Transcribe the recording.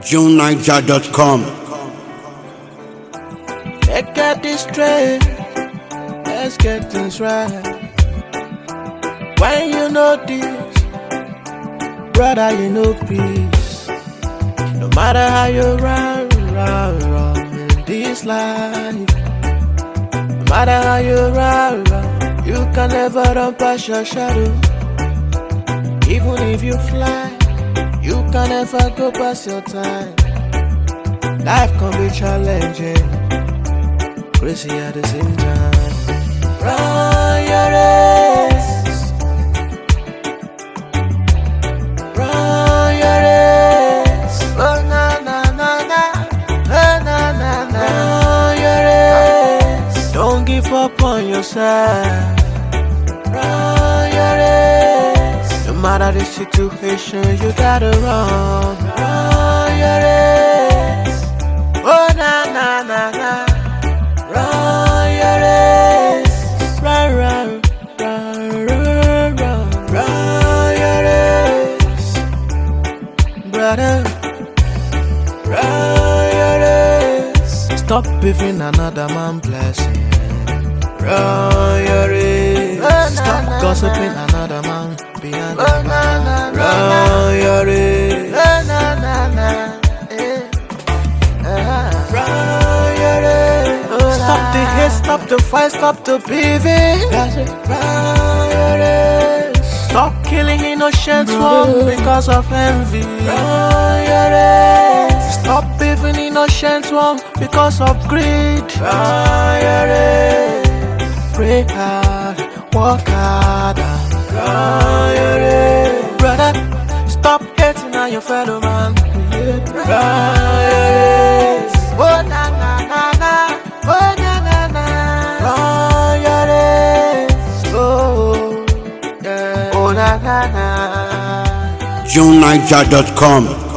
JuneNiger.com. Let's get this straight, let's get things right. When you know this, brother, you know peace. No matter how you run in this life, no matter how you run, you can never run past your shadow. Even if you fly, you can never go past your time. Life can be challenging, crazy at the same time. Run your race, run your race. Oh na na na na, oh na na na. Run your race. Don't give up on yourself. Run your race. No matter the situation, you gotta run. Run your race. Oh na na na na. Run your race. Run, run, run, run, run, run your race. Brother, run your race. Stop giving another man blessing. Run your race. Stop gossiping another man behind the man. Run your race. Run your race. Stop the hate, stop the fight, stop the beefing. Run your race. Stop killing innocent ones because of envy. Run your race. Stop beefing innocent ones because of greed. Run your race. Pray hard, work harder. Run your race. Brother, stop hating on your fellow man. Run your race. Oh na na na na, oh na na na. Run your race. Oh yeah. Oh na na na. JuneNiger.com.